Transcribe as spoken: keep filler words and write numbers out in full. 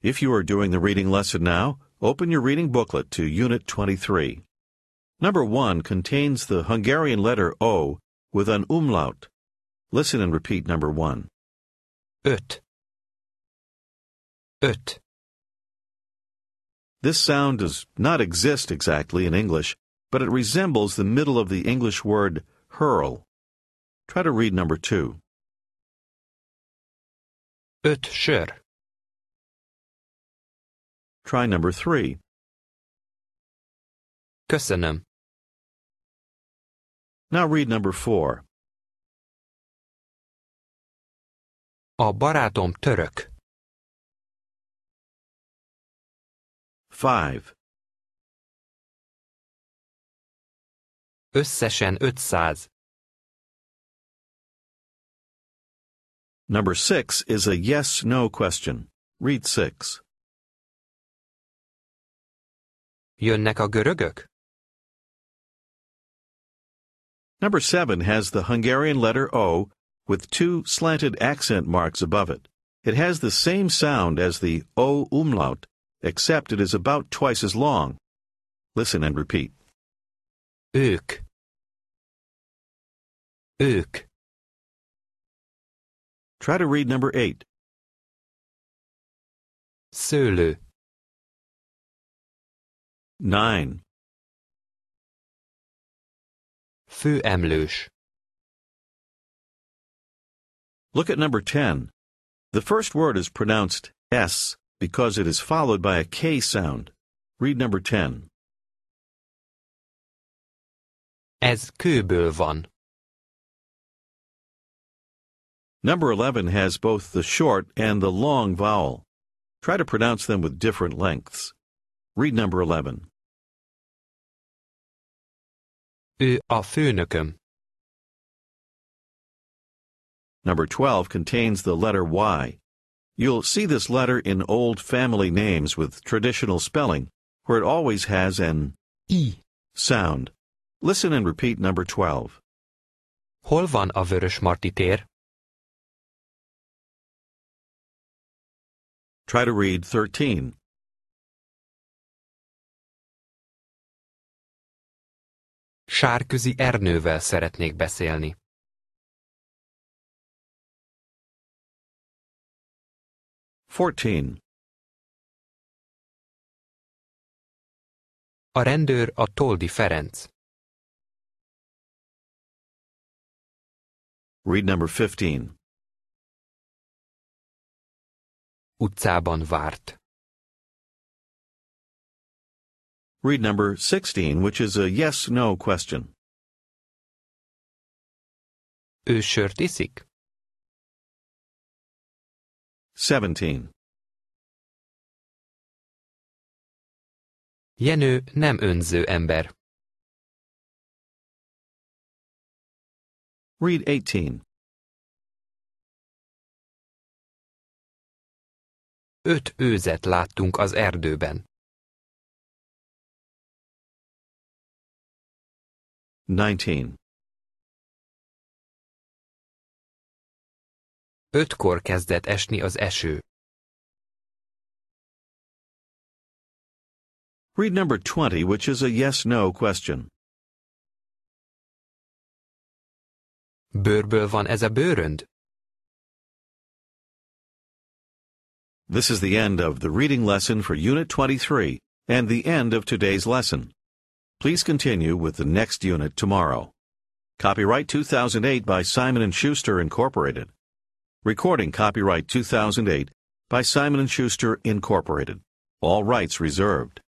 If you are doing the reading lesson now, open your reading booklet to Unit twenty-three. Number one contains the Hungarian letter O with an umlaut. Listen and repeat number one. Öt. Öt. This sound does not exist exactly in English, but it resembles the middle of the English word hurl. Try to read number two. Öt sör. Try number three. Köszönöm. Now read number four. A barátom török. Five. Összesen ötszáz. Number six is a yes-no question. Read six. Jönnek a görögök? Number seven has the Hungarian letter O with two slanted accent marks above it. It has the same sound as the O umlaut, except it is about twice as long. Listen and repeat. Ők. Ők. Try to read number eight. Szőlő. Nine. Főemlős. Look at number ten. The first word is pronounced S because it is followed by a K sound. Read number ten. Ez kőből van. Number eleven has both the short and the long vowel. Try to pronounce them with different lengths. Read number eleven. Ő a főnököm. Number twelve contains the letter Y. You'll see this letter in old family names with traditional spelling, where it always has an I sound. Listen and repeat number twelve. Hol van a Vörösmarty tér? Try to read thirteen. Sárközi Ernővel szeretnék beszélni. Fourteen. A rendőr a Toldi Ferenc. Read number fifteen. Utcában várt. Read number sixteen, which is a yes-no question. Ő sört iszik? Seventeen. Jenő nem önző ember. Read eighteen. Öt őzet láttunk az erdőben. Nineteen. Ötkor kezdett esni az eső. Read number twenty, which is a yes-no question. Bőrből van ez a bőrönd? This is the end of the reading lesson for Unit twenty-three and the end of today's lesson. Please continue with the next unit tomorrow. Copyright two thousand eight by Simon and Schuster, Incorporated. Recording copyright two thousand eight by Simon and Schuster, Incorporated. All rights reserved.